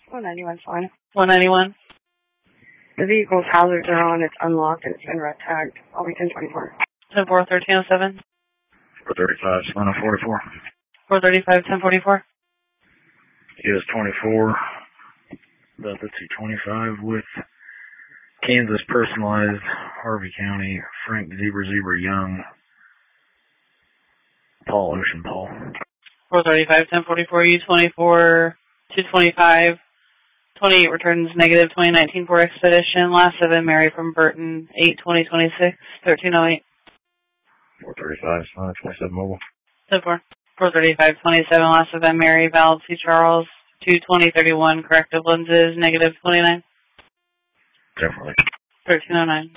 191 fine. 191. The vehicle's hazards are on, it's unlocked, and it's been red tagged. I'll be 1024. 10-4, 1307. 435, Atlanta 44. 435, 1044. US 24, Delta 225 with Kansas personalized, Harvey County, Frank Zebra Young, Paul Ocean Paul. 435, 1044, U24, 225, 28 returns negative, 2019 for Expedition, last 7, Mary from Burton, 8-2026, 1308. 435, 27 mobile. 10-4. 435, 27, last 7, Mary, Val, C. Charles, 22031, corrective lenses, negative 29. Definitely. 1309.